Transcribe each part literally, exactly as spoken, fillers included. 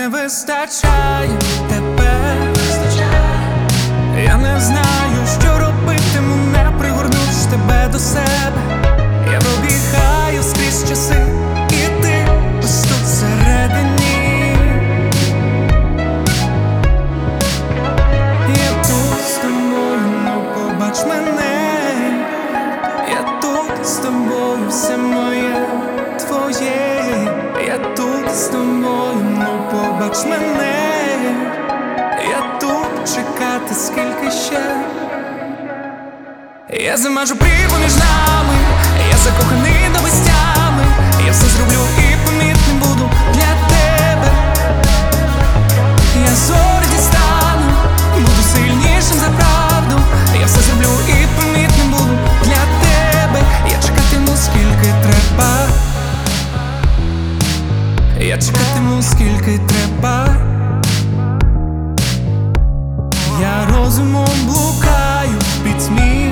вистачає тебе. Я не знаю, що робитиму, не пригорнувши тебе до себе. Я пробігаю скрізь часи, і ти ось тут всередині. Я тут з тобою, ну побач мене. Я тут з тобою, все моє твоє. Я тут з тобою, ну побач мене. Я тут чекати скільки ще. Я замажу прірву між нами, я закоханий до безтями. Я все зроблю і помітним буду для тебе. Я зорі дістану, буду сильнішим за правду. Я все зроблю і помітним буду для тебе. Я чекатиму скільки треба. Я чекатиму скільки треба. Я розумом блукаю в пітьмі.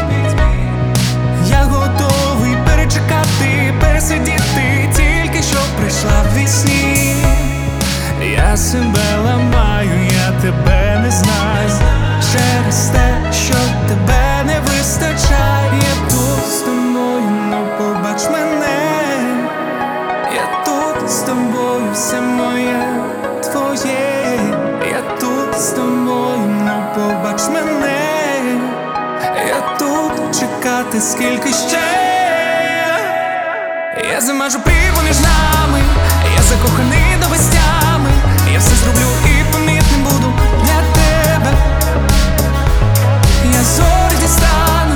Я готовий перечекати, пересидіти, тільки що прийшла в вісні. Я себе ламаю, я тебе не знаю, через те, що тебе не вистачає. Я тут з тобою, ну побач мене. Я тут з тобою, все моє твоє. Я тут з тобою, ну побач мене. Я тут чекати скільки ще. Я замажу прірву між нами, я закоханий до безтями. Я все зроблю і помітним буду для тебе. Я зорі дістану,